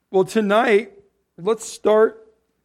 Well, tonight, let's start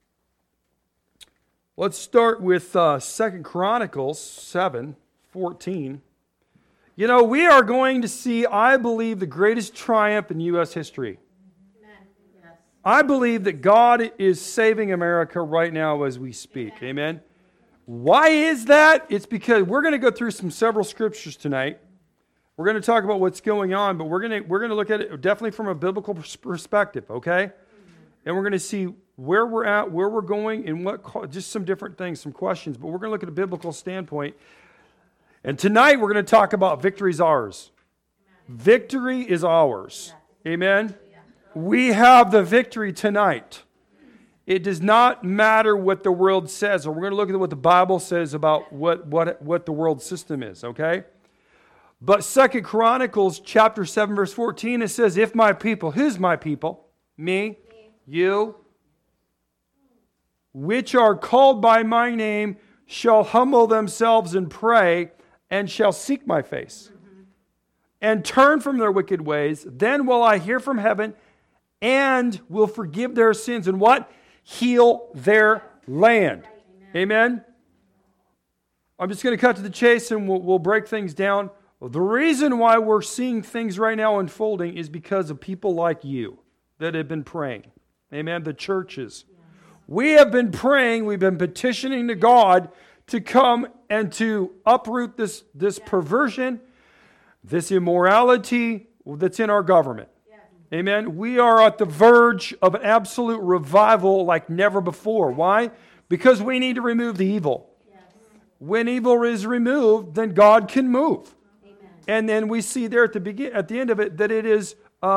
with 2 Chronicles 7:14. You know, we are going to see, I believe, the greatest triumph in U.S. history. Amen. Yes. I believe that God is saving America right now as we speak. Amen. Why is that? It's because we're going to go through several scriptures tonight. We're going to talk about what's going on, but we're going to look at it definitely from a biblical perspective, okay? And we're going to see where we're at, where we're going, and just some different things, some questions. But we're going to look at a biblical standpoint. And tonight we're going to talk about victory is ours. Victory is ours. Amen? We have the victory tonight. It does not matter what the world says. Or we're going to look at what the Bible says about what the world system is, okay? But 2 Chronicles chapter 7, verse 14, it says, if my people, who's my people? Me, you, which are called by my name, shall humble themselves and pray, and shall seek my face, and turn from their wicked ways, then will I hear from heaven, and will forgive their sins, and what? Heal their land. Amen? I'm just going to cut to the chase, and we'll break things down. The reason why we're seeing things right now unfolding is because of people like you that have been praying. Amen? The churches. We have been praying, we've been petitioning to God to come and to uproot this perversion, this immorality that's in our government. Amen? We are at the verge of an absolute revival like never before. Why? Because we need to remove the evil. When evil is removed, then God can move. And then we see there at the end of it that it is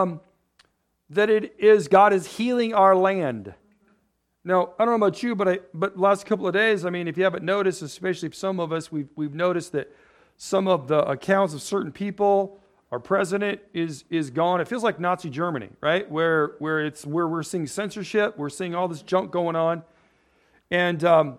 God is healing our land. Now, I don't know about you, but last couple of days, I mean, if you haven't noticed, especially some of us, we've noticed that some of the accounts of certain people, our president is gone. It feels like Nazi Germany, right? Where we're seeing censorship, we're seeing all this junk going on, and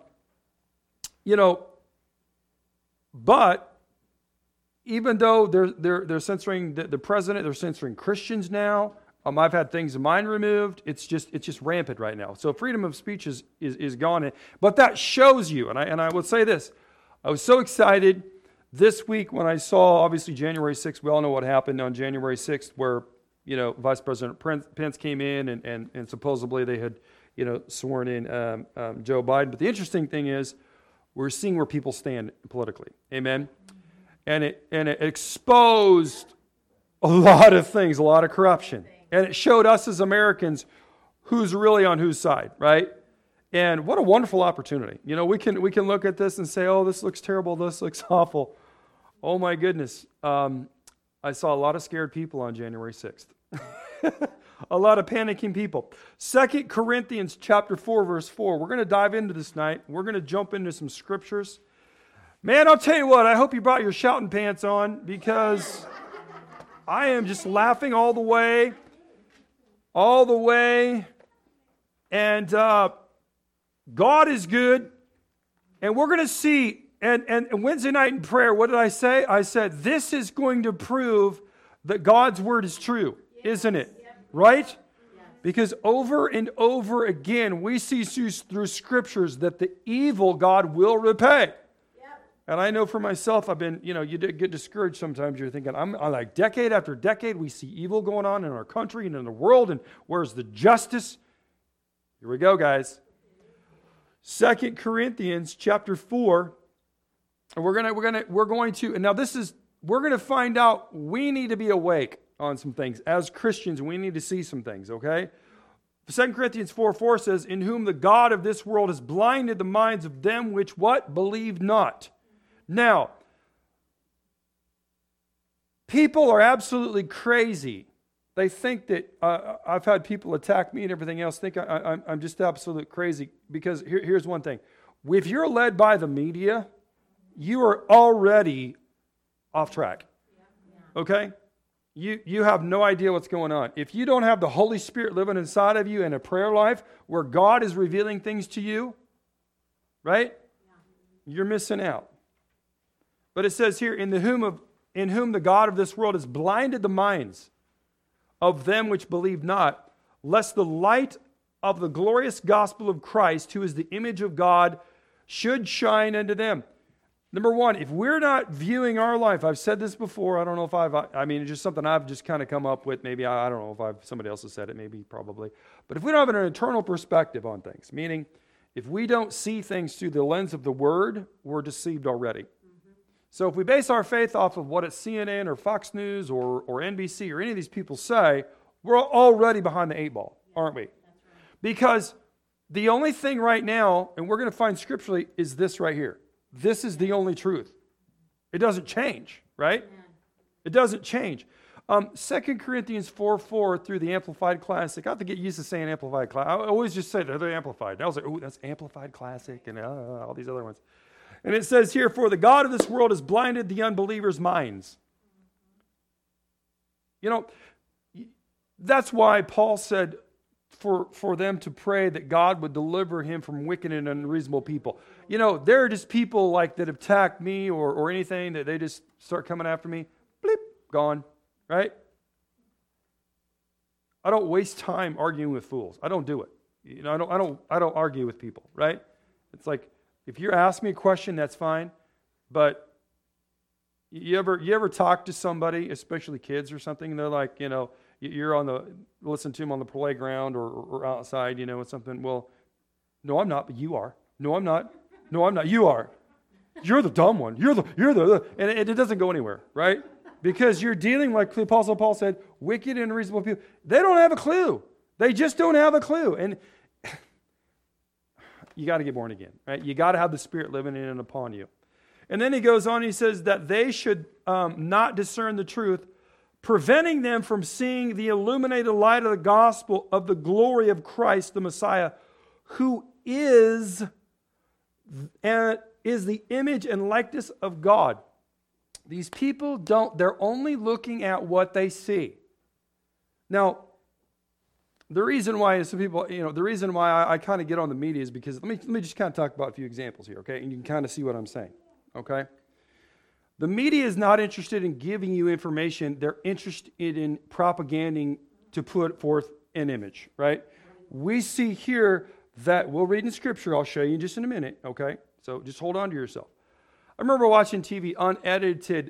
but even though they're censoring the president, they're censoring Christians now. I've had things of mine removed. It's just rampant right now. So freedom of speech is gone. But that shows you, and I will say this, I was so excited this week when I saw, obviously, January 6th. We all know what happened on January 6th, where Vice President Pence came in and supposedly they had sworn in Joe Biden. But the interesting thing is, we're seeing where people stand politically. Amen. And it exposed a lot of things, a lot of corruption. And it showed us as Americans who's really on whose side, right? And what a wonderful opportunity. We can look at this and say, oh, this looks terrible, this looks awful. Oh my goodness. I saw a lot of scared people on January 6th. A lot of panicking people. 2 Corinthians chapter 4, verse 4. We're going to dive into this tonight. We're going to jump into some scriptures. Man, I'll tell you what, I hope you brought your shouting pants on, because I am just laughing all the way. And God is good. And we're going to see, and Wednesday night in prayer, what did I say? I said, this is going to prove that God's word is true, isn't it? Right? Because over and over again, we see through scriptures that the evil God will repay. And I know for myself, I've been, you get discouraged sometimes. You're thinking, I'm like decade after decade, we see evil going on in our country and in the world, and where's the justice? Here we go, guys. 2 Corinthians chapter 4, and we're going to, and now we're going to find out we need to be awake on some things. As Christians, we need to see some things, okay? 2 Corinthians 4:4 says, in whom the God of this world has blinded the minds of them which what? Believe not. Now, people are absolutely crazy. They think that, I've had people attack me and everything else, think I'm just absolute crazy, because here's one thing. If you're led by the media, you are already off track. Okay? You have no idea what's going on. If you don't have the Holy Spirit living inside of you and a prayer life where God is revealing things to you, right? You're missing out. But it says here, in whom the God of this world has blinded the minds of them which believe not, lest the light of the glorious gospel of Christ, who is the image of God, should shine unto them. Number one, if we're not viewing our life, I've said this before, I don't know if it's just something I've just kind of come up with. Maybe, I don't know if somebody else has said it, maybe, probably. But if we don't have an eternal perspective on things, meaning if we don't see things through the lens of the Word, we're deceived already. Mm-hmm. So if we base our faith off of what a CNN or Fox News or NBC or any of these people say, we're already behind the eight ball, aren't we? That's right. Because the only thing right now, and we're going to find scripturally, is this right here. This is the only truth. It doesn't change, right? Amen. It doesn't change. 2 Corinthians 4:4 through the Amplified Classic. I have to get used to saying Amplified Classic. I always just say they're Amplified. And I was like, oh, that's Amplified Classic and all these other ones. And it says here, for the God of this world has blinded the unbelievers' minds. You know, that's why Paul said for them to pray that God would deliver him from wicked and unreasonable people. You know, there are just people like that attack me or anything that they just start coming after me. Bleep, gone, right? I don't waste time arguing with fools. I don't do it. You know, I don't argue with people, right? It's like if you're asking me a question, that's fine. But you ever talk to somebody, especially kids or something, and they're like, you know, you're listen to them on the playground or outside, you know, and something. Well, no, I'm not, but you are. No, I'm not. No, I'm not. You are. You're the dumb one. You're the, and it doesn't go anywhere, right? Because you're dealing, like the Apostle Paul said, wicked and unreasonable people. They don't have a clue. They just don't have a clue. And you got to get born again, right? You got to have the Spirit living in and upon you. And then he goes on, he says that they should not discern the truth, preventing them from seeing the illuminated light of the gospel of the glory of Christ, the Messiah, who is the image and likeness of God. These people they're only looking at what they see. Now, the reason why some people, you know, the reason why I kind of get on the media is because, let me just kind of talk about a few examples here, okay? And you can kind of see what I'm saying, okay? The media is not interested in giving you information. They're interested in propaganding to put forth an image, right? We see here that, we'll read in Scripture, I'll show you just in a minute, okay? So just hold on to yourself. I remember watching TV, unedited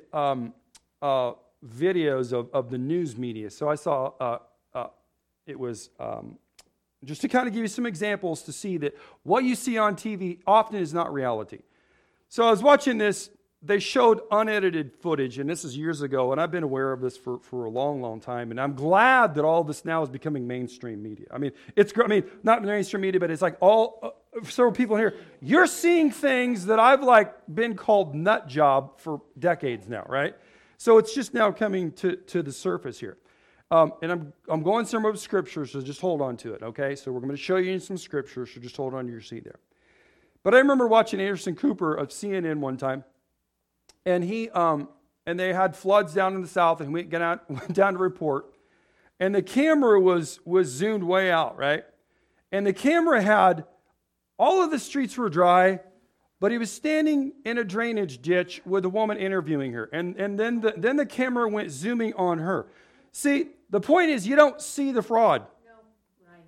videos of the news media. So I saw, it was just to kind of give you some examples to see that what you see on TV often is not reality. So I was watching this. They showed unedited footage, and this is years ago, and I've been aware of this for a long, long time, and I'm glad that all this now is becoming mainstream media. I mean, not mainstream media, but it's like several people in here, you're seeing things that I've been called nut job for decades now, right? So it's just now coming to the surface here. And I'm going somewhere with Scripture, so just hold on to it, okay? So we're going to show you some Scripture, so just hold on to your seat there. But I remember watching Anderson Cooper of CNN one time, and and they had floods down in the south, and went down to report, and the camera was zoomed way out, right? And the camera had all of the streets were dry, but he was standing in a drainage ditch with a woman interviewing her, and then the camera went zooming on her. See, the point is you don't see the fraud. No, right.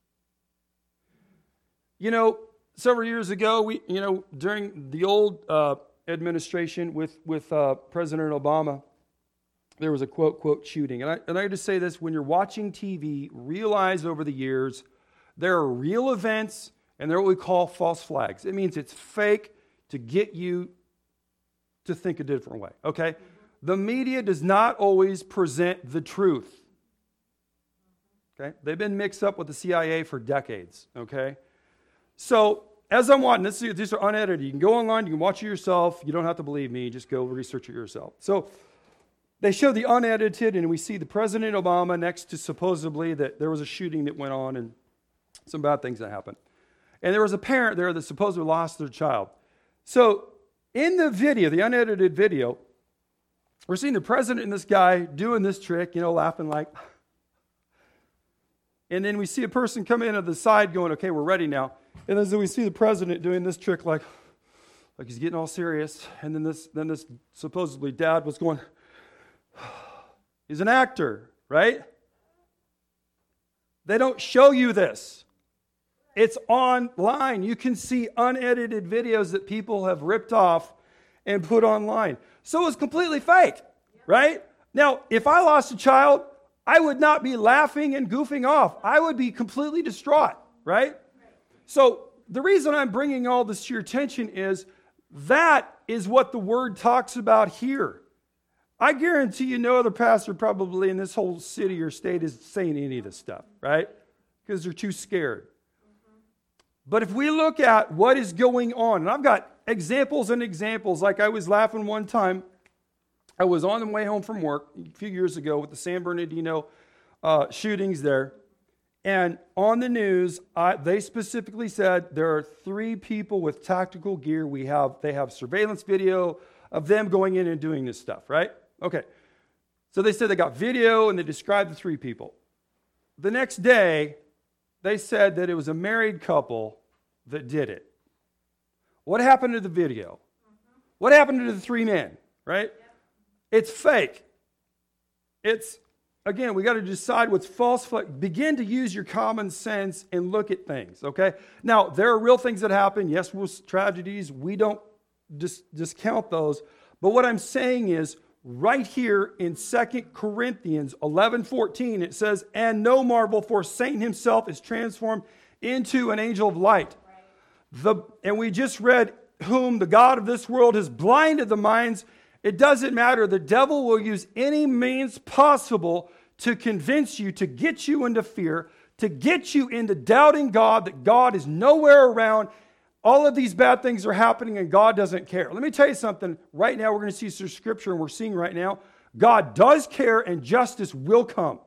You know, several years ago, during the old administration with President Obama, there was a quote shooting. And I just say this, when you're watching TV, realize over the years, there are real events and they're what we call false flags. It means it's fake to get you to think a different way, okay? Mm-hmm. The media does not always present the truth, okay? They've been mixed up with the CIA for decades, okay? So, as I'm watching, these are unedited. You can go online, you can watch it yourself. You don't have to believe me, just go research it yourself. So, they show the unedited, and we see the President Obama next to supposedly that there was a shooting that went on and some bad things that happened. And there was a parent there that supposedly lost their child. So, in the video, the unedited video, we're seeing the president and this guy doing this trick, laughing like. And then we see a person come in on the side going, okay, we're ready now. And then we see the president doing this trick like he's getting all serious. And then this supposedly dad was going, he's an actor, right? They don't show you this. It's online. You can see unedited videos that people have ripped off and put online. So it's completely fake, right? Now, if I lost a child, I would not be laughing and goofing off. I would be completely distraught, right? So the reason I'm bringing all this to your attention is that is what the Word talks about here. I guarantee you no other pastor probably in this whole city or state is saying any of this stuff, right? Because they're too scared. But if we look at what is going on, and I've got examples and examples, like I was laughing one time. I was on the way home from work a few years ago with the San Bernardino shootings there. And on the news, they specifically said there are 3 people with tactical gear. They have surveillance video of them going in and doing this stuff, right? Okay. So they said they got video and they described the 3 people. The next day, they said that it was a married couple that did it. What happened to the video? What happened to the 3 men, right? It's fake. Again, we got to decide what's false. Begin to use your common sense and look at things, okay? Now, there are real things that happen. Yes, tragedies. We don't discount those. But what I'm saying is, right here in 2 Corinthians 11:14, it says, "And no marvel, for Satan himself is transformed into an angel of light." And we just read, "Whom the God of this world has blinded the minds." It doesn't matter. The devil will use any means possible to convince you, to get you into fear, to get you into doubting God, that God is nowhere around. All of these bad things are happening and God doesn't care. Let me tell you something. Right now, we're going to see some scripture, and we're seeing right now, God does care and justice will come.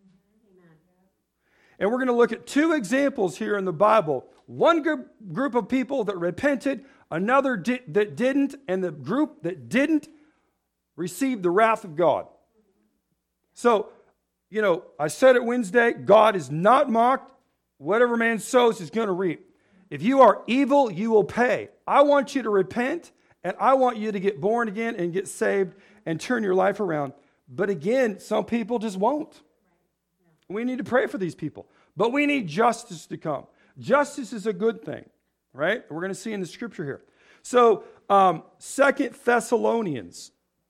And we're going to look at 2 examples here in the Bible. One group of people that repented, another that didn't, and the group that didn't received the wrath of God. So, I said it Wednesday, God is not mocked. Whatever man sows is going to reap. If you are evil, you will pay. I want you to repent, and I want you to get born again and get saved and turn your life around. But again, some people just won't. We need to pray for these people. But we need justice to come. Justice is a good thing, right? We're going to see in the scripture here. So, 2 Thessalonians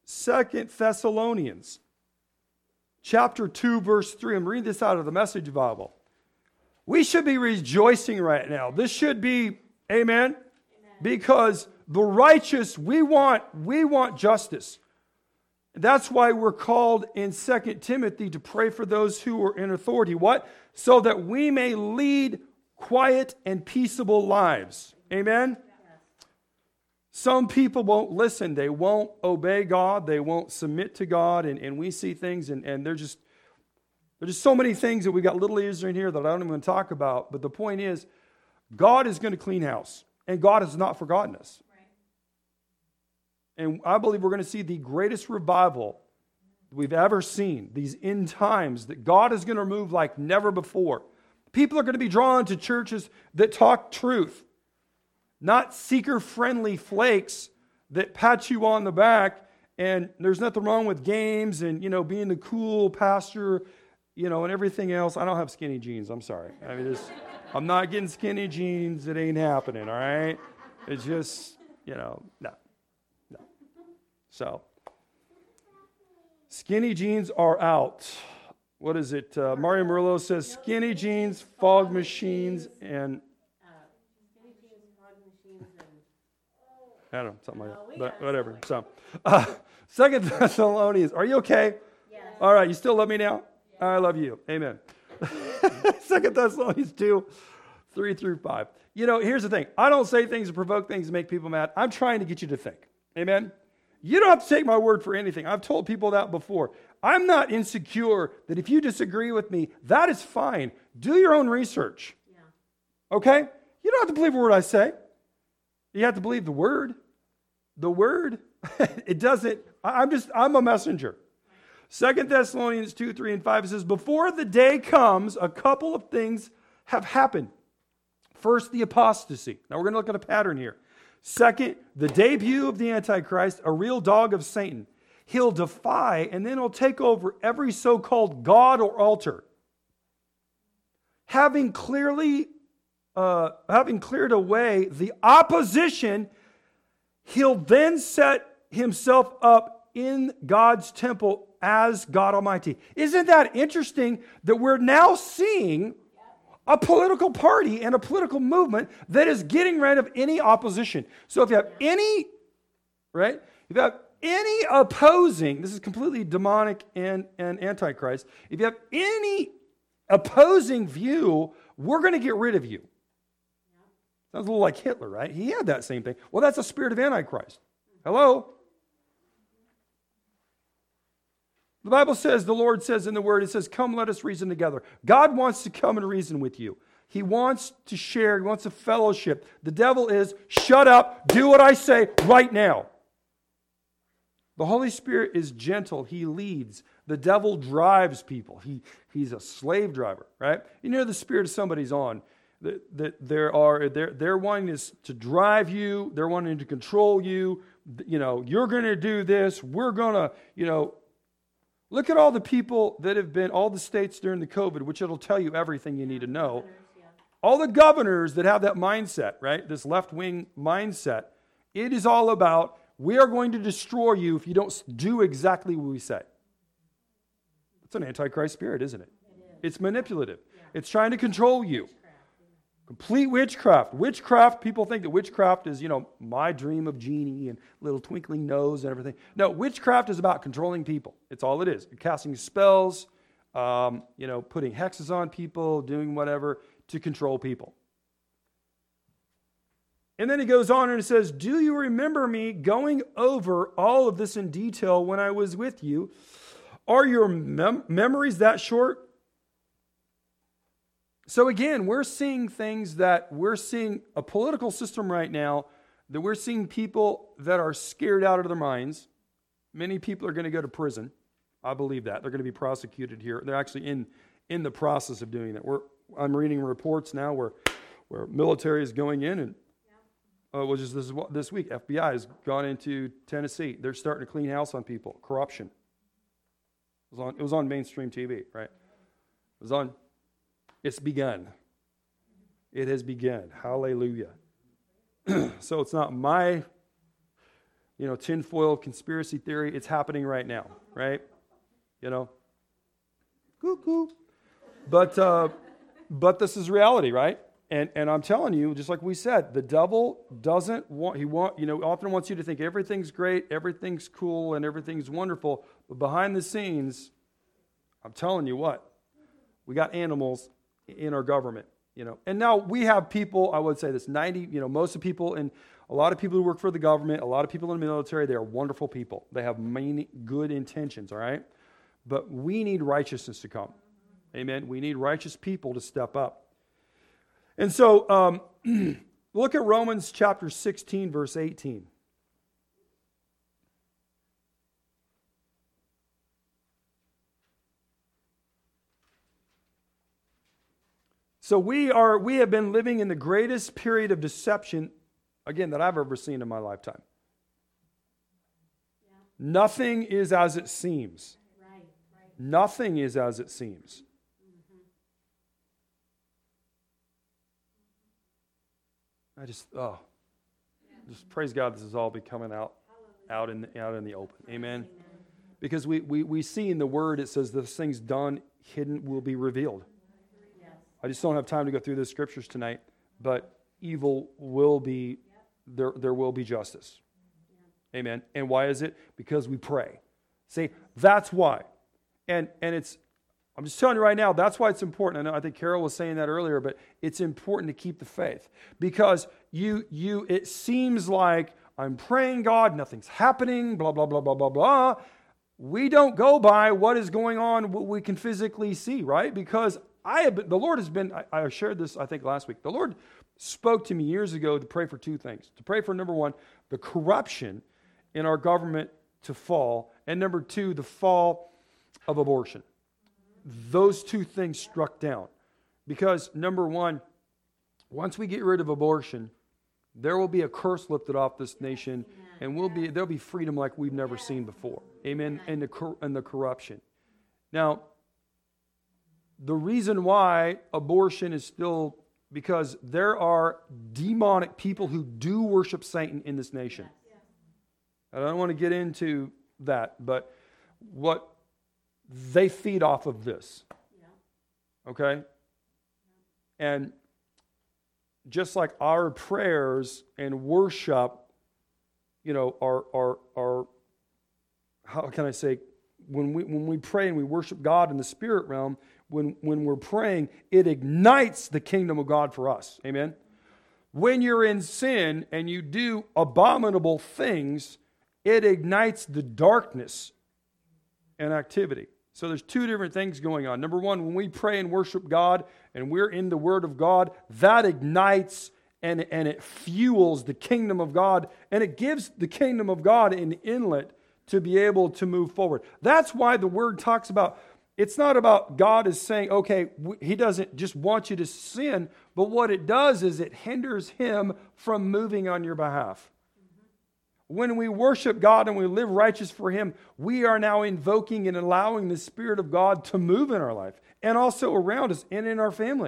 chapter 2, verse 3. I'm reading this out of the Message Bible. We should be rejoicing right now. This should be, amen? Because the righteous, we want justice. That's why we're called in 2 Timothy to pray for those who are in authority. What? So that we may lead quiet and peaceable lives. Amen? Some people won't listen. They won't obey God. They won't submit to God. And we see things, and there's just so many things that we got little ears in here that I don't even talk about. But the point is, God is going to clean house. And God has not forgotten us. And I believe we're going to see the greatest revival we've ever seen. These end times that God is going to move like never before. People are going to be drawn to churches that talk truth. Not seeker-friendly flakes that pat you on the back, and there's nothing wrong with games and, being the cool pastor, and everything else. I don't have skinny jeans. I'm sorry. I'm not getting skinny jeans. It ain't happening, all right? It's just, no. So, skinny jeans are out. What is it? Mario Murillo says skinny jeans, fog machines, and I don't know, something like that. But whatever. So, 2 Thessalonians. Are you okay? Yes. All right. You still love me now? I love you. Amen. 2 Thessalonians 2, 3 through 5. Here's the thing. I don't say things to provoke things to make people mad. I'm trying to get you to think. Amen? You don't have to take my word for anything. I've told people that before. I'm not insecure that if you disagree with me, that is fine. Do your own research. Yeah. Okay? You don't have to believe a word I say. You have to believe the word. The word, it doesn't, I'm a messenger. 2 Thessalonians 2, 3, and 5 says, before the day comes, a couple of things have happened. First, the apostasy. Now we're going to look at a pattern here. Second, the debut of the Antichrist, a real dog of Satan. He'll defy and then he'll take over every so-called God or altar. having cleared away the opposition, he'll then set himself up in God's temple as God Almighty. Isn't that interesting that we're now seeing a political party and a political movement that is getting rid of any opposition? So if you have any, right? If you have any opposing, this is completely demonic and antichrist. If you have any opposing view, we're going to get rid of you. Sounds a little like Hitler, right? He had that same thing. Well, that's a spirit of antichrist. Hello? The Bible says, the Lord says in the Word, it says, come, let us reason together. God wants to come and reason with you. He wants to share. He wants a fellowship. The devil is, shut up, do what I say right now. The Holy Spirit is gentle. He leads. The devil drives people. He's a slave driver, right? You know the spirit of somebody's on. They're wanting to drive you. They're wanting to control you. You know, you're going to do this. We're going to, look at all the people that have been, all the states during the COVID, which it'll tell you everything you need to know. All the governors that have that mindset, right? This left-wing mindset. It is all about, we are going to destroy you if you don't do exactly what we say. It's an antichrist spirit, isn't it? It's manipulative. It's trying to control you. Complete witchcraft. Witchcraft, people think that witchcraft is, my dream of genie and little twinkling nose and everything. No, witchcraft is about controlling people. It's all it is. You're casting spells, putting hexes on people, doing whatever to control people. And then he goes on and it says, do you remember me going over all of this in detail when I was with you? Are your memories that short? So again, we're seeing a political system right now, that we're seeing people that are scared out of their minds. Many people are going to go to prison. I believe that. They're going to be prosecuted here. They're actually in the process of doing that. I'm reading reports now where military is going in, and which is this week, FBI has gone into Tennessee. They're starting to clean house on people. Corruption. It was on mainstream TV, right? It's begun. It has begun. Hallelujah. So it's not my, tinfoil conspiracy theory. It's happening right now, right? Cuckoo. But this is reality, right? And I'm telling you, just like we said, the devil doesn't want, often wants you to think everything's great, everything's cool, and everything's wonderful. But behind the scenes, I'm telling you what, we got animals in our government, And now we have people, I would say this, most of the people, and a lot of people who work for the government, a lot of people in the military, they are wonderful people. They have many good intentions, all right? But we need righteousness to come. Amen? We need righteous people to step up. And so, look at Romans chapter 16, verse 18. So we have been living in the greatest period of deception, again, that I've ever seen in my lifetime. Yeah. Nothing is as it seems. Right. Nothing is as it seems. I just praise God this is all be coming out in the open. Amen. Because we see in the Word, it says this thing's done, hidden, will be revealed. I just don't have time to go through the scriptures tonight, but evil will be, there will be justice. Amen. And why is it? Because we pray. See, that's why. And it's, I'm just telling you right now, that's why it's important. I think Carol was saying that earlier, but it's important to keep the faith. Because it seems like I'm praying God, nothing's happening, blah, blah, blah, blah, blah, blah. We don't go by what is going on, what we can physically see, right? Because the Lord has been, I shared this, I think, last week. The Lord spoke to me years ago to pray for two things. To pray for, number one, the corruption in our government to fall. And number two, the fall of abortion. Those two things struck down. Because, number one, once we get rid of abortion, there will be a curse lifted off this nation. And there'll be freedom like we've never seen before. Amen. And the corruption. Now, the reason why abortion is still, because there are demonic people who do worship Satan in this nation. I don't want to get into that, but what they feed off of this. Okay? And just like our prayers and worship, are how can I say, when we pray and we worship God in the spirit realm, when we're praying, it ignites the kingdom of God for us. Amen? When you're in sin and you do abominable things, it ignites the darkness and activity. So there's two different things going on. Number one, when we pray and worship God and we're in the Word of God, that ignites and it fuels the kingdom of God, and it gives the kingdom of God an inlet to be able to move forward. That's why the Word talks about, it's not about God is saying, okay, He doesn't just want you to sin, but what it does is it hinders Him from moving on your behalf. When we worship God and we live righteous for Him, we are now invoking and allowing the Spirit of God to move in our life and also around us and in our family.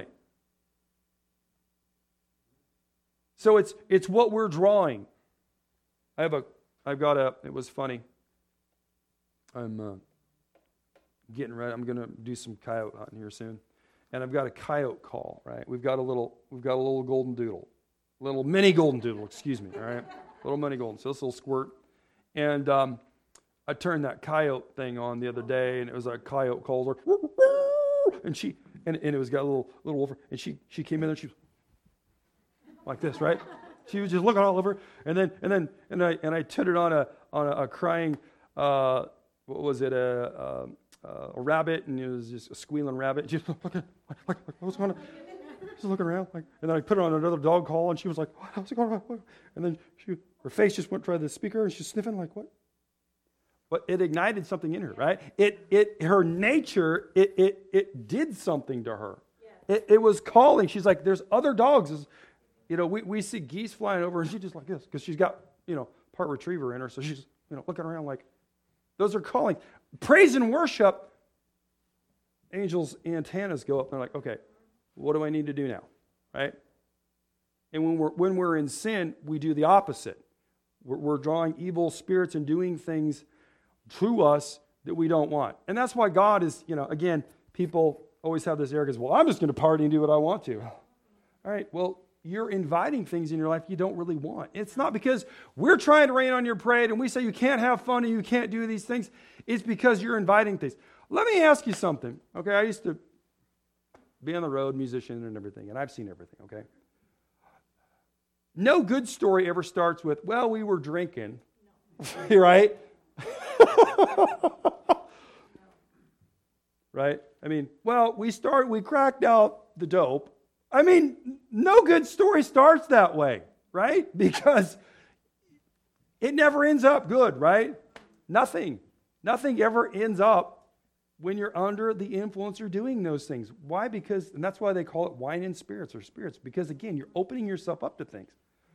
So it's what we're drawing. It was funny. I'm getting ready. I'm going to do some coyote hunting here soon. And I've got a coyote call, right? We've got a little golden doodle. Little mini golden doodle, excuse me, all right? Little mini golden, so this little squirt. And I turned that coyote thing on the other day, and it was a coyote caller. And it was got a little wolf, and she came in there, she was like this, right? She was just looking all over, and I turned it on a crying, what was it, a rabbit, and it was just a squealing rabbit. She was looking, like what's going on? She's looking around, and then I put her on another dog call, and she was like, "What's going on?" And then her face just went toward the speaker, and she's sniffing like, "What?" But it ignited something in her, right? Her nature, it did something to her. Yeah. It was calling. She's like, "There's other dogs." We see geese flying over, and she's just like this because she's got part retriever in her, so she's looking around like, those are calling. Praise and worship. Angels' antennas go up. And they're like, okay, what do I need to do now, right? And when we're in sin, we do the opposite. We're drawing evil spirits and doing things to us that we don't want. And that's why God is, again, people always have this arrogance, well, I'm just going to party and do what I want to. All right, well, you're inviting things in your life you don't really want. It's not because we're trying to rain on your parade and we say you can't have fun and you can't do these things. It's because you're inviting things. Let me ask you something, okay? I used to be on the road, musician and everything, and I've seen everything, okay? No good story ever starts with, well, we were drinking, right? Right? I mean, well, we cracked out the dope. I mean, no good story starts that way, right? Because it never ends up good, right? Nothing ever ends up when you're under the influence or doing those things. Why? And that's why they call it wine and spirits or spirits. Because again, you're opening yourself up to things.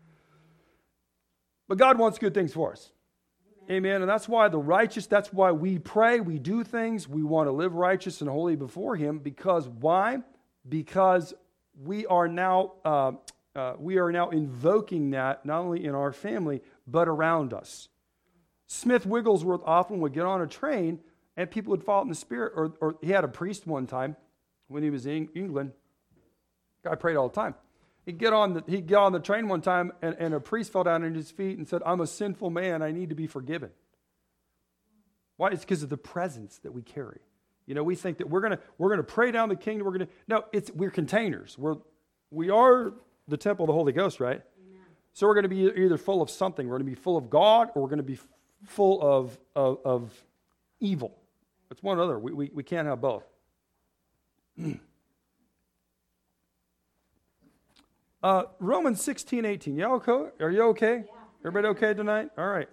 But God wants good things for us. Amen. And that's why that's why we pray, we do things, we want to live righteous and holy before Him. Because why? Because we are now invoking that not only in our family, but around us. Smith Wigglesworth often would get on a train and people would fall in the spirit, or he had a priest one time when he was in England. Guy prayed all the time. He'd get on the train one time and a priest fell down at his feet and said, "I'm a sinful man, I need to be forgiven." Why? It's because of the presence that we carry. We think that we're gonna pray down the kingdom. We're containers. We are the temple of the Holy Ghost, right? Amen. So we're going to be either full of something. We're going to be full of God, or we're going to be full of evil. It's one or the other. We can't have both. Romans 16:18. Y'all okay? Are you okay? Yeah. Everybody okay tonight? All right.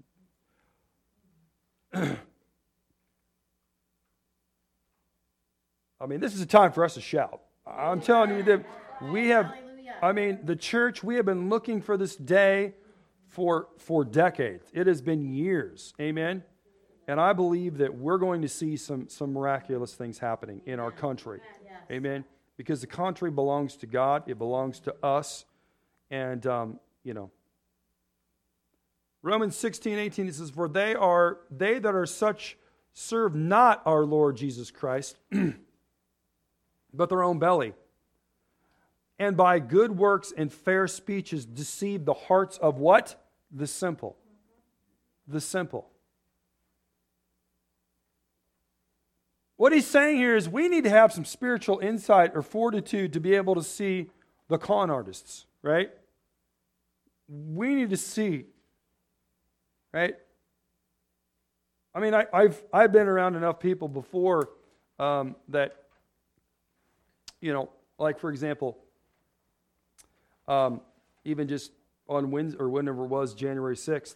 I mean, this is a time for us to shout. I'm telling you that the church, we have been looking for this day for decades. It has been years. Amen? And I believe that we're going to see some miraculous things happening in our country. Amen. Because the country belongs to God. It belongs to us. And, Romans 16:18, it says, for they that are such serve not our Lord Jesus Christ, but their own belly. And by good works and fair speeches deceive the hearts of what? The simple. The simple. What he's saying here is we need to have some spiritual insight or fortitude to be able to see the con artists, right? We need to see, right? I mean, I've been around enough people before that, like for example, even just on Wednesday or whenever it was, January 6th,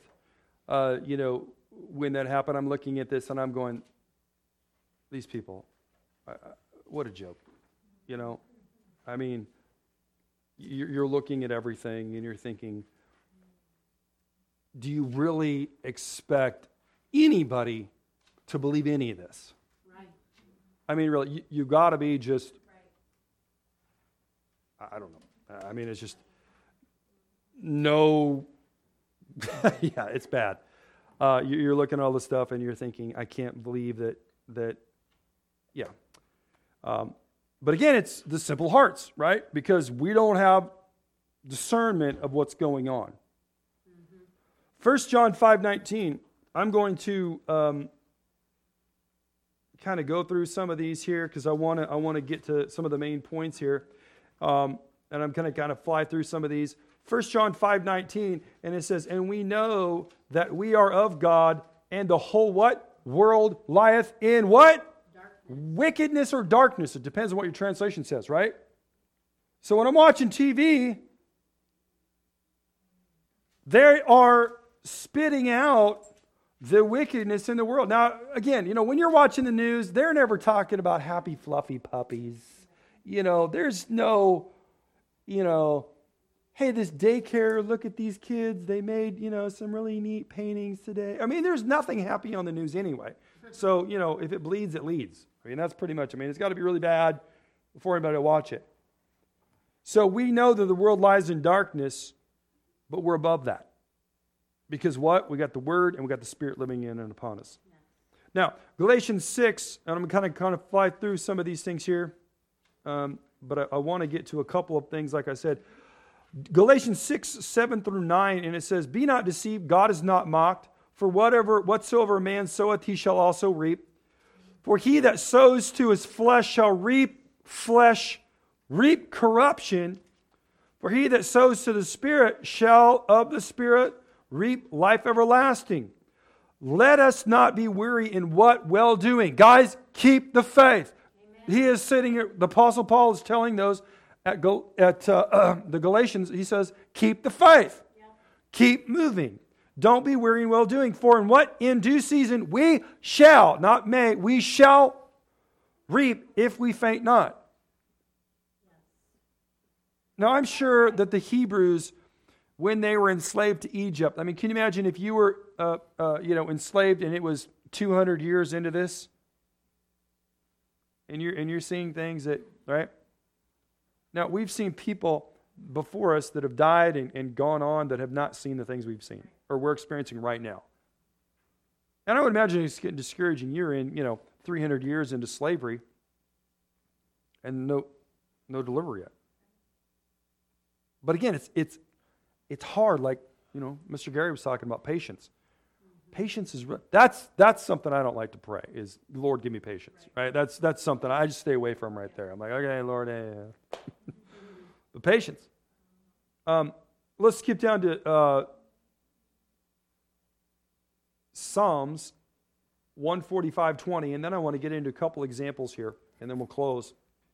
when that happened, I'm looking at this and I'm going, these people, what a joke, I mean, you're looking at everything and you're thinking, do you really expect anybody to believe any of this? Right. I mean, really, you got to be just, right. I don't know. I mean, it's just, no, yeah, it's bad. You're looking at all this stuff and you're thinking, I can't believe that, yeah. But again, it's the simple hearts, right? Because we don't have discernment of what's going on. 1 John 5:19, I'm going to kind of go through some of these here because I want to get to some of the main points here. And I'm going to kind of fly through some of these. 1 John 5:19, and it says, and we know that we are of God, and the whole what? World lieth in what? Wickedness or darkness. It depends on what your translation says, right? So when I'm watching TV, they are spitting out the wickedness in the world. Now, again, when you're watching the news, they're never talking about happy, fluffy puppies. There's no, hey, this daycare, look at these kids. They made, some really neat paintings today. I mean, there's nothing happy on the news anyway. So, if it bleeds, it leads. I mean, that's pretty much, it's got to be really bad before anybody will watch it. So we know that the world lies in darkness, but we're above that. Because what? We got the Word and we got the Spirit living in and upon us. Yeah. Now, Galatians 6, and I'm going to kind of fly through some of these things here, but I want to get to a couple of things, like I said. Galatians 6, 7 through 9, and it says, be not deceived, God is not mocked, for whatsoever a man soweth, he shall also reap. For he that sows to his flesh shall reap corruption. For he that sows to the Spirit shall of the Spirit reap life everlasting. Let us not be weary in what well-doing. Guys, keep the faith. Amen. He is sitting here, the Apostle Paul is telling those at the Galatians, he says, keep the faith. Yeah. Keep moving. Don't be weary in well-doing. For in what? In due season we shall, not may, we shall reap if we faint not. Now I'm sure that the Hebrews, when they were enslaved to Egypt, I mean, can you imagine if you were, enslaved and it was 200 years into this, and you're seeing things that, right? Now we've seen people before us that have died and gone on that have not seen the things we've seen or we're experiencing right now. And I would imagine it's getting discouraging. You're in, 300 years into slavery and no delivery yet. But again, it's hard. Like, Mr. Gary was talking about patience. Patience is that's something I don't like to pray. Is Lord, give me patience. Right? That's something I just stay away from right there. I'm like, okay, Lord, but patience. Let's skip down to Psalms 145:20, and then I want to get into a couple examples here, and then we'll close.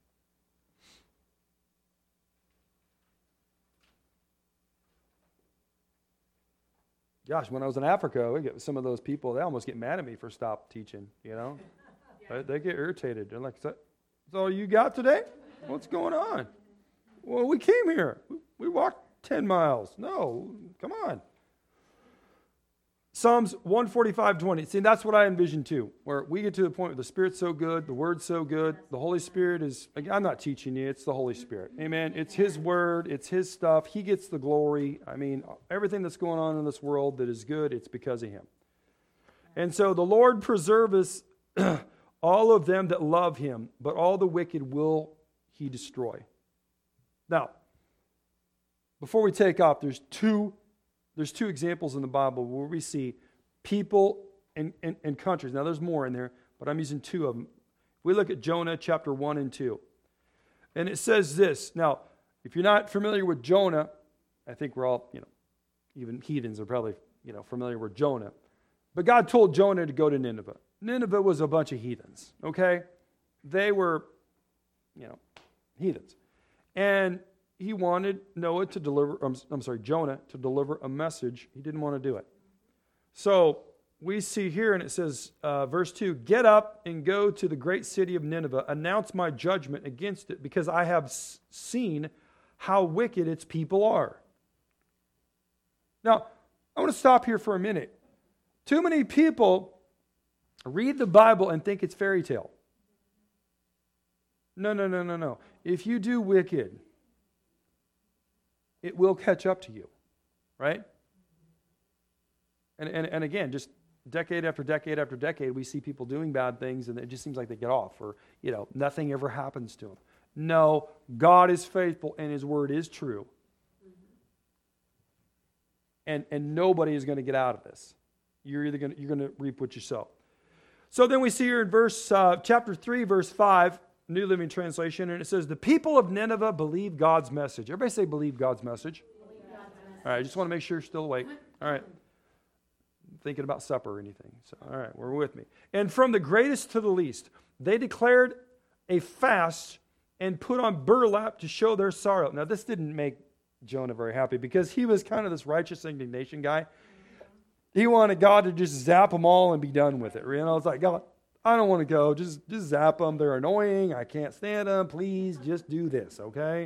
Gosh, when I was in Africa, we get some of those people, they almost get mad at me for stop teaching, Yeah. They get irritated. They're like, is that all you got today? What's going on? Well, we came here. We walked 10 miles. No, come on. Psalms 145:20. See, that's what I envision too, where we get to the point where the Spirit's so good, the Word's so good, the Holy Spirit is, I'm not teaching you, it's the Holy Spirit. Amen. It's His Word, it's His stuff. He gets the glory. I mean, everything that's going on in this world that is good, it's because of Him. And so the Lord preserveth all of them that love Him, but all the wicked will He destroy. Now, before we take off, there's two examples in the Bible where we see people and countries. Now, there's more in there, but I'm using two of them. We look at Jonah chapter 1 and 2. And it says this. Now, if you're not familiar with Jonah, I think we're all, even heathens are probably, familiar with Jonah. But God told Jonah to go to Nineveh. Nineveh was a bunch of heathens, okay? They were, heathens. And he wanted Jonah to deliver a message. He didn't want to do it. So we see here, and it says, verse 2, "Get up and go to the great city of Nineveh, announce my judgment against it, because I have seen how wicked its people are." Now, I want to stop here for a minute. Too many people read the Bible and think it's fairy tale. No. If you do wicked, it will catch up to you, right? And again, just decade after decade after decade, we see people doing bad things, and it just seems like they get off, or nothing ever happens to them. No, God is faithful, and His Word is true, and nobody is going to get out of this. You're going to reap what you sow. So then we see here in chapter 3, verse 5, New Living Translation, and it says, "The people of Nineveh believe God's message." Everybody say, "Believe God's message." All right, I just want to make sure you're still awake. All right. Thinking about supper or anything. So, all right, we're with me. "And from the greatest to the least, they declared a fast and put on burlap to show their sorrow." Now, this didn't make Jonah very happy, because he was kind of this righteous indignation guy. He wanted God to just zap them all and be done with it. It's like, God, I don't want to go. Just zap them. They're annoying. I can't stand them. Please just do this, okay?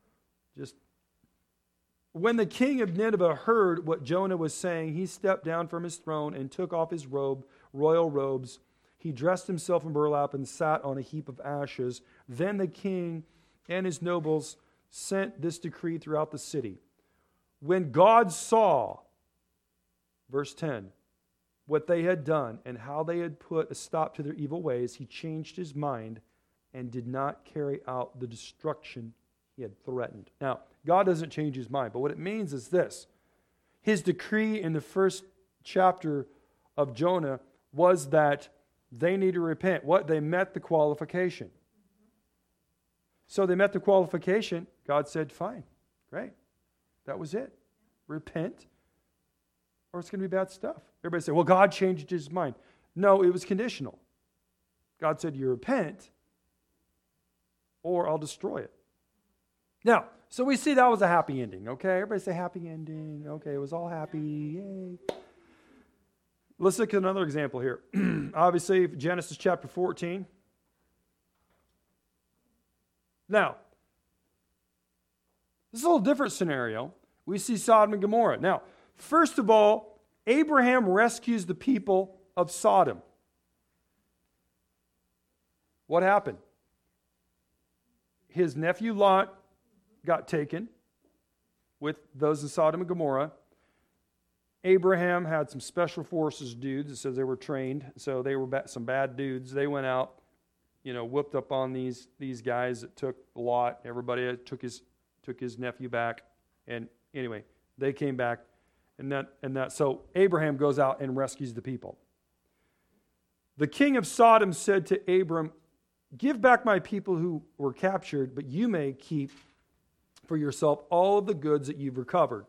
When the king of Nineveh heard what Jonah was saying, he stepped down from his throne and took off his royal robes. He dressed himself in burlap and sat on a heap of ashes. Then the king and his nobles sent this decree throughout the city. When God saw, verse 10, what they had done and how they had put a stop to their evil ways, He changed His mind and did not carry out the destruction He had threatened. Now, God doesn't change His mind, but what it means is this. His decree in the first chapter of Jonah was that they need to repent. They met the qualification. So they met the qualification. God said, fine, great. That was it. Repent, or it's going to be bad stuff. Everybody say, well, God changed His mind. No, it was conditional. God said, you repent, or I'll destroy it. Now, so we see that was a happy ending, okay? Everybody say happy ending. Okay, it was all happy. Yay. Let's look at another example here. Obviously, Genesis chapter 14. Now, this is a little different scenario. We see Sodom and Gomorrah. Now, first of all, Abraham rescues the people of Sodom. What happened? His nephew Lot got taken with those in Sodom and Gomorrah. Abraham had some special forces dudes. It says they were trained, so they were some bad dudes. They went out, whooped up on these guys that took Lot. Everybody took his nephew back, and anyway, they came back, and that. So Abraham goes out and rescues the people. The king of Sodom said to Abram, "Give back my people who were captured, but you may keep for yourself all of the goods that you've recovered."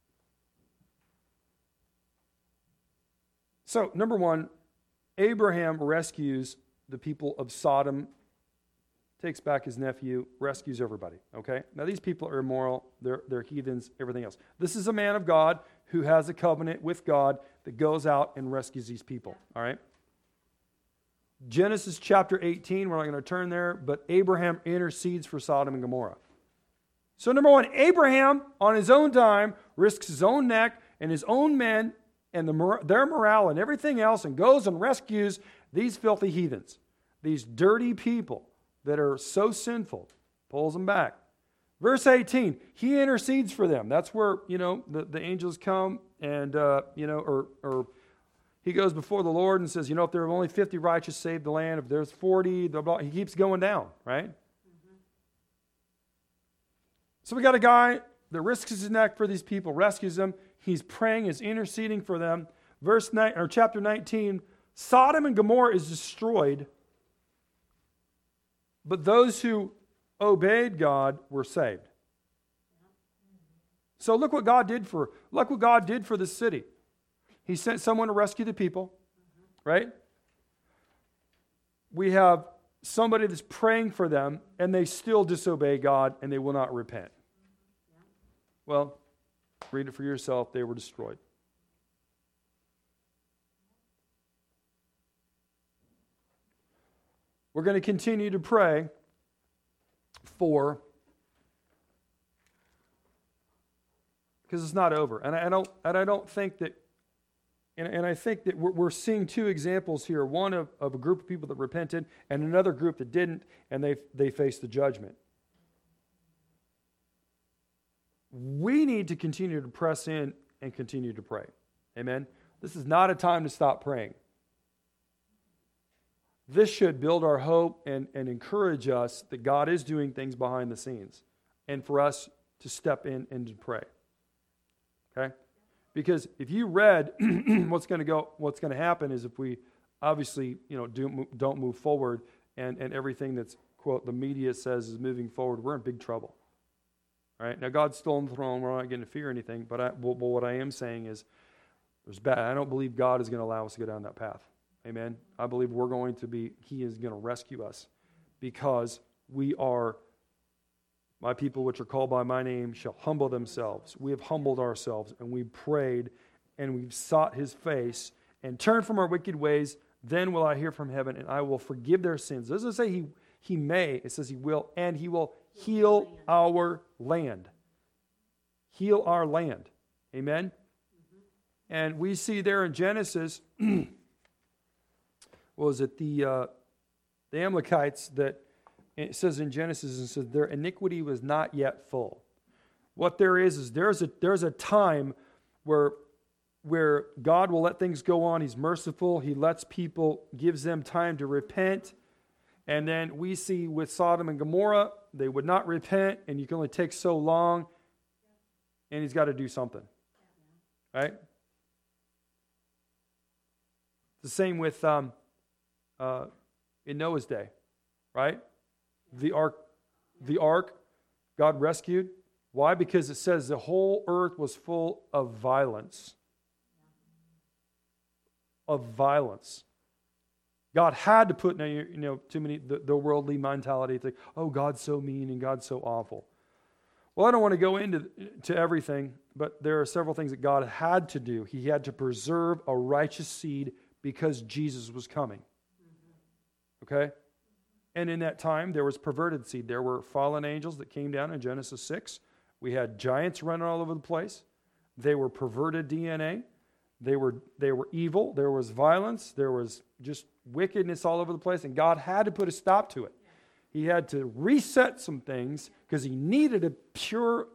So, number one, Abraham rescues the people of Sodom, takes back his nephew, rescues everybody, okay? Now, these people are immoral, they're heathens, everything else. This is a man of God who has a covenant with God that goes out and rescues these people, all right? Genesis chapter 18, we're not going to turn there, but Abraham intercedes for Sodom and Gomorrah. So number one, Abraham, on his own time, risks his own neck and his own men and their morale and everything else and goes and rescues these filthy heathens, these dirty people that are so sinful, pulls them back. Verse 18, he intercedes for them. That's where, the angels come and, or he goes before the Lord and says, if there are only 50 righteous, save the land. If there's 40, he keeps going down, right? Mm-hmm. So we got a guy that risks his neck for these people, rescues them. He's praying, is interceding for them. Chapter 19, Sodom and Gomorrah is destroyed, but those who obeyed God were saved. So look what God did for the city. He sent someone to rescue the people, right? We have somebody that's praying for them, and they still disobey God, and they will not repent. Well, read it for yourself. They were destroyed. We're going to continue to pray for, because it's not over, and I don't think that. And I think that we're seeing two examples here, one of a group of people that repented and another group that didn't, and they faced the judgment. We need to continue to press in and continue to pray. Amen? This is not a time to stop praying. This should build our hope and encourage us that God is doing things behind the scenes, and for us to step in and to pray. Okay? Because if you read what's going to happen is if we obviously don't move forward and everything that's, quote, the media says is moving forward, we're in big trouble. All right? Now, God's still on the throne. We're not going to fear anything. But what I am saying is I don't believe God is going to allow us to go down that path. Amen? I believe He is going to rescue us because we are, my people which are called by my name shall humble themselves. We have humbled ourselves, and we prayed, and we've sought His face, and turned from our wicked ways. Then will I hear from heaven, and I will forgive their sins. It doesn't say He may. It says He will, and He will heal our land. Heal our land. Amen? Mm-hmm. And we see there in Genesis, the Amalekites that, it says in Genesis, it says their iniquity was not yet full. What there is there's a time where God will let things go on. He's merciful. He lets people, gives them time to repent. And then we see with Sodom and Gomorrah, they would not repent, and you can only take so long, and He's got to do something. Right? The same with in Noah's day, right? The ark, God rescued. Why? Because it says the whole earth was full of violence. Of violence. God had to put, too many, the worldly mentality, think, oh, God's so mean and God's so awful. Well, I don't want to go into everything, but there are several things that God had to do. He had to preserve a righteous seed because Jesus was coming. Okay? And in that time, there was perverted seed. There were fallen angels that came down in Genesis 6. We had giants running all over the place. They were perverted DNA. They were evil. There was violence. There was just wickedness all over the place. And God had to put a stop to it. He had to reset some things because He needed a pure,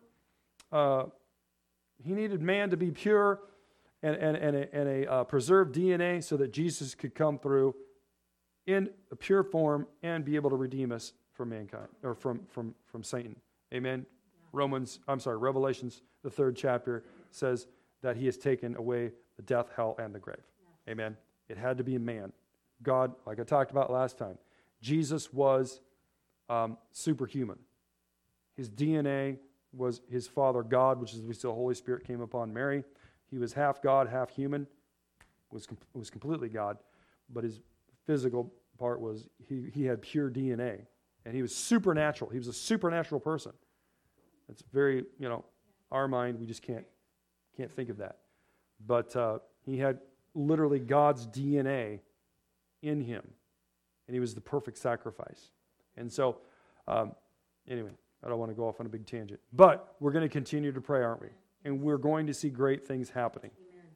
He needed man to be pure and a preserved DNA so that Jesus could come through in a pure form and be able to redeem us from mankind or from Satan. Amen. Revelations, the 3rd chapter says that He has taken away the death, hell, and the grave. Yeah. Amen. It had to be a man. God, like I talked about last time, Jesus was superhuman. His DNA was His Father God, which is we see the Holy Spirit came upon Mary. He was half God, half human. Was completely God, but His physical part was he had pure DNA, and He was supernatural. He was a supernatural person. It's very, our mind, we just can't think of that. But He had literally God's DNA in Him, and He was the perfect sacrifice. And so, anyway, I don't want to go off on a big tangent, but we're going to continue to pray, aren't we? And we're going to see great things happening.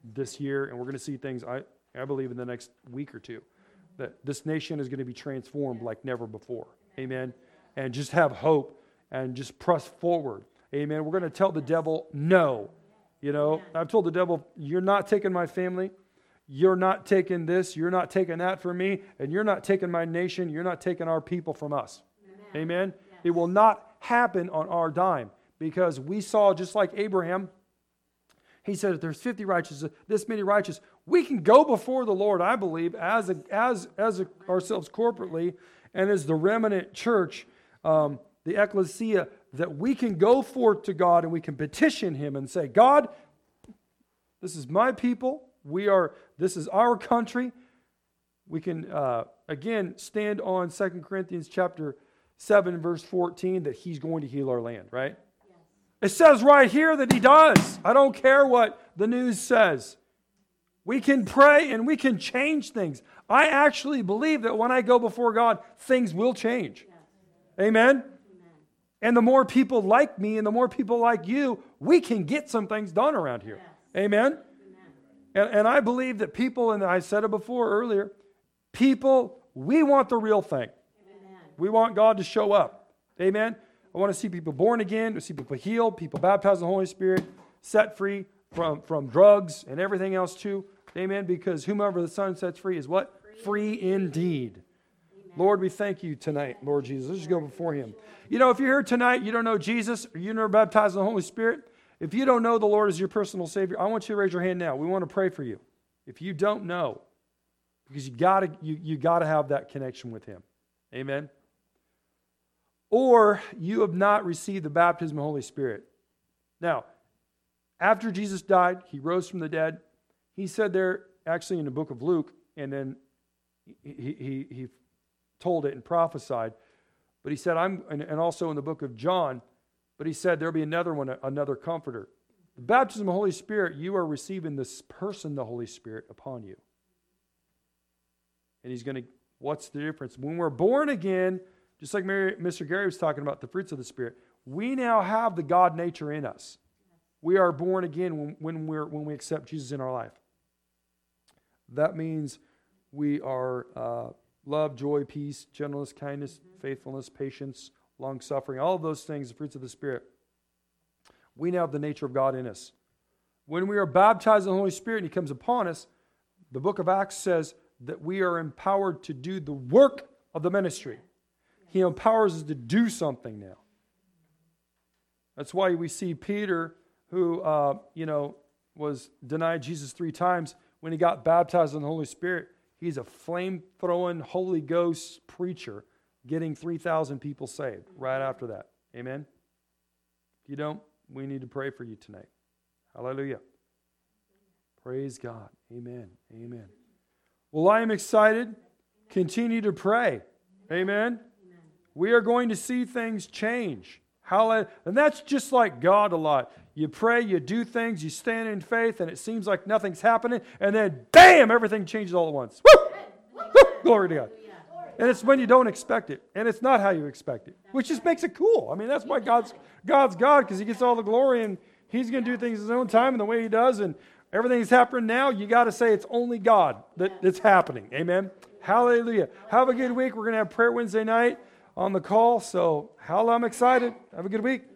this year, and we're going to see things, I believe, in the next week or two, that this nation is going to be transformed like never before. Amen. And just have hope and just press forward. Amen. We're going to tell the devil no. I've told the devil, you're not taking my family. You're not taking this. You're not taking that from me. And you're not taking my nation. You're not taking our people from us. Amen. Yes. It will not happen on our dime, because we saw, just like Abraham, he said, if there's 50 righteous, this many righteous, we can go before the Lord, I believe, as ourselves corporately and as the remnant church, the ecclesia, that we can go forth to God and we can petition Him and say, God, this is my people. This is our country. We can, again, stand on 2 Corinthians chapter 7, verse 14, that He's going to heal our land, right? Yes. It says right here that He does. I don't care what the news says. We can pray and we can change things. I actually believe that when I go before God, things will change. Yes. Amen? Amen? And the more people like me and the more people like you, we can get some things done around here. Yes. Amen? And I believe that people, and I said it before earlier, people, we want the real thing. Amen. We want God to show up. Amen? I want to see people born again, to see people healed, people baptized in the Holy Spirit, set free from drugs and everything else too. Amen? Because whomever the Son sets free is what? Free indeed. Amen. Lord, we thank You tonight, Lord Jesus. Let's just go before Him. If you're here tonight, you don't know Jesus, or you're never baptized in the Holy Spirit, if you don't know the Lord as your personal Savior, I want you to raise your hand now. We want to pray for you. If you don't know, because you gotta have that connection with Him. Amen? Or you have not received the baptism of the Holy Spirit. Now, after Jesus died, He rose from the dead. He said there, actually in the book of Luke, and then he told it and prophesied, but He said, and also in the book of John, but He said there'll be another one, another comforter. The baptism of the Holy Spirit, you are receiving this person, the Holy Spirit, upon you. And He's going to, what's the difference? When we're born again, just like Mr. Gary was talking about the fruits of the Spirit, we now have the God nature in us. We are born again when we accept Jesus in our life. That means we are love, joy, peace, gentleness, kindness, faithfulness, patience, long-suffering, all of those things, the fruits of the Spirit. We now have the nature of God in us. When we are baptized in the Holy Spirit and He comes upon us, the book of Acts says that we are empowered to do the work of the ministry. He empowers us to do something now. That's why we see Peter, who was denied Jesus 3 times, when he got baptized in the Holy Spirit, he's a flame-throwing Holy Ghost preacher, getting 3,000 people saved right after that. Amen? If you don't, we need to pray for you tonight. Hallelujah. Praise God. Amen. Amen. Well, I am excited. Continue to pray. Amen? We are going to see things change. Hallelujah. And that's just like God a lot. You pray, you do things, you stand in faith, and it seems like nothing's happening, and then, bam, everything changes all at once. Woo! Woo! Glory to God. And it's when you don't expect it, and it's not how you expect it, which just makes it cool. I mean, that's why God's God, because He gets all the glory, and He's going to do things His own time and the way He does, and everything that's happening now, you got to say it's only God that's happening. Amen? Hallelujah. Have a good week. We're going to have prayer Wednesday night on the call, so I'm excited. Have a good week.